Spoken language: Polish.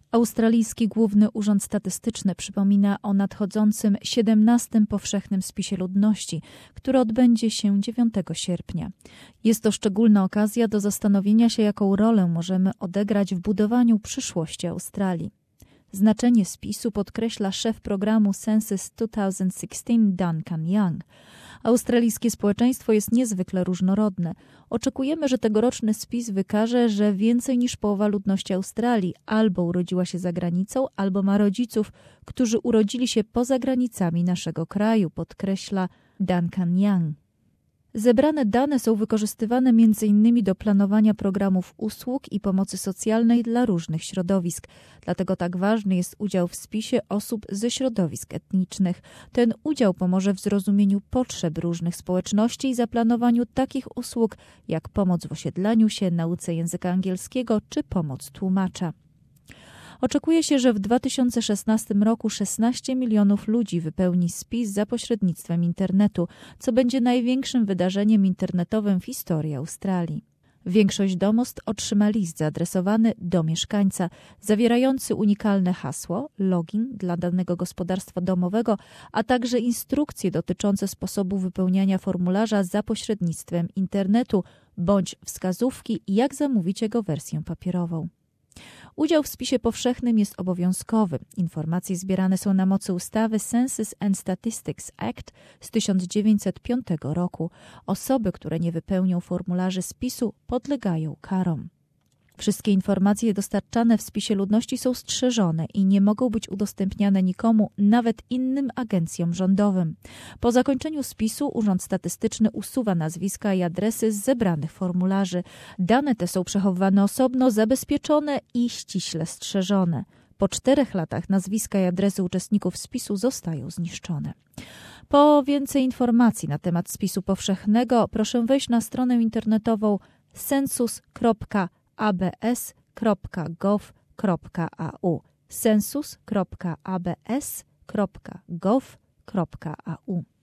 Australijski Główny Urząd Statystyczny przypomina o nadchodzącym 17. powszechnym spisie ludności, który odbędzie się 9 sierpnia. Jest to szczególna okazja do zastanowienia się, jaką rolę możemy odegrać w budowaniu przyszłości Australii. Znaczenie spisu podkreśla szef programu Census 2016 Duncan Young. Australijskie społeczeństwo jest niezwykle różnorodne. Oczekujemy, że tegoroczny spis wykaże, że więcej niż połowa ludności Australii albo urodziła się za granicą, albo ma rodziców, którzy urodzili się poza granicami naszego kraju, podkreśla Duncan Young. Zebrane dane są wykorzystywane m.in. do planowania programów usług i pomocy socjalnej dla różnych środowisk. Dlatego tak ważny jest udział w spisie osób ze środowisk etnicznych. Ten udział pomoże w zrozumieniu potrzeb różnych społeczności i zaplanowaniu takich usług jak pomoc w osiedlaniu się, nauce języka angielskiego czy pomoc tłumacza. Oczekuje się, że w 2016 roku 16 milionów ludzi wypełni spis za pośrednictwem internetu, co będzie największym wydarzeniem internetowym w historii Australii. Większość domostw otrzyma list zaadresowany do mieszkańca, zawierający unikalne hasło, login dla danego gospodarstwa domowego, a także instrukcje dotyczące sposobu wypełniania formularza za pośrednictwem internetu bądź wskazówki, jak zamówić jego wersję papierową. Udział w spisie powszechnym jest obowiązkowy. Informacje zbierane są na mocy ustawy Census and Statistics Act z 1905 roku. Osoby, które nie wypełnią formularzy spisu, podlegają karom. Wszystkie informacje dostarczane w spisie ludności są strzeżone i nie mogą być udostępniane nikomu, nawet innym agencjom rządowym. Po zakończeniu spisu Urząd Statystyczny usuwa nazwiska i adresy z zebranych formularzy. Dane te są przechowywane osobno, zabezpieczone i ściśle strzeżone. Po 4 latach nazwiska i adresy uczestników spisu zostają zniszczone. Po więcej informacji na temat spisu powszechnego proszę wejść na stronę internetową census.abs.gov.au census.abs.gov.au